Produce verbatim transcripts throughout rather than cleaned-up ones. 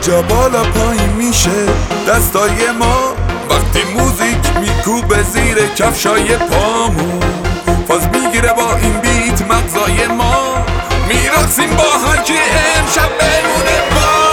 اینجا بالا پایین میشه دستای ما وقتی موزیک میکوبه زیر کفشای پامون، فاز میگیره با این بیت مغزای ما، میرقصیم با هر کی امشب بمونه بامون.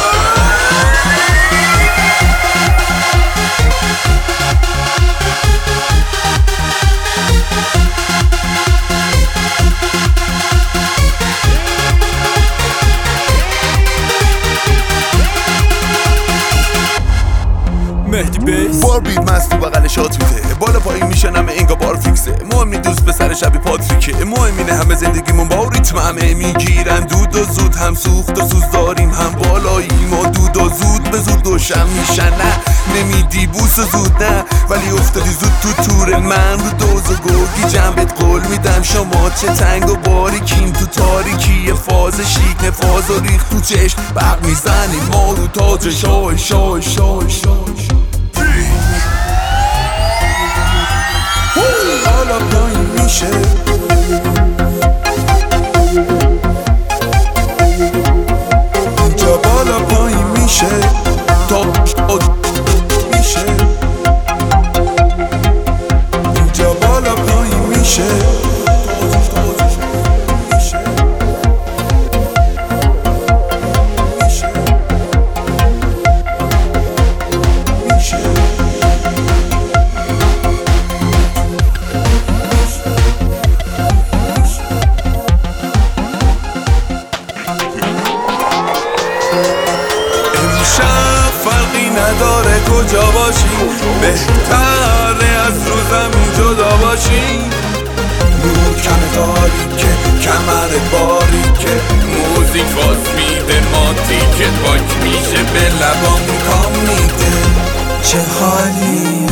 مهدی بیس بار بیت مست تو بغل شات میده، بالا پایین میشنم انگا بار فیکسه، مهمی دوست پسر شبی پاتریکه، مهم اینه همه زندگیمون با ریتم همه میگیرن دود و زود، هم سوخت و سوز داریم هم بالاییم و دود و زود به زود دوشم میشن، نه نمیدی بوس و زود نه، ولی افتادی زود تو تور من رو دوز و گرگی جنبت قول میدم شما چه تنگ و باریکین تو تاریکی، فاز شیک نفاز و ریخت تو چشم برق میزنیم ما رو تاج شای شای شای شای. حالا پایین میشه اینجا بالا پایین میشه تا میشه اینجا بالا پایین میشه فرقی نداره کجا باشی، بهتره از رو زمین جدا باشی، نور کم تاریکه کمر باریکه، موزیک باز میده ما تیکت باک میشه به لبام کام میده، چه حالیه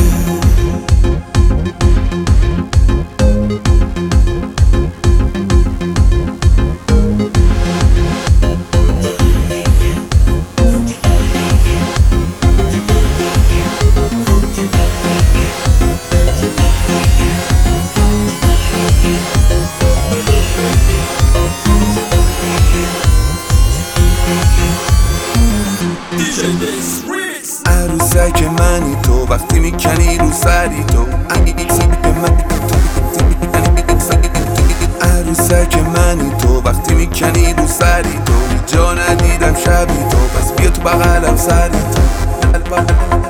عروسک منی تو وقتی میکنی رو سری تو، عروسک منی تو وقتی میکنی رو سری تو، جا ندیدم شبی تو پس بیا تو بغلم سری تو.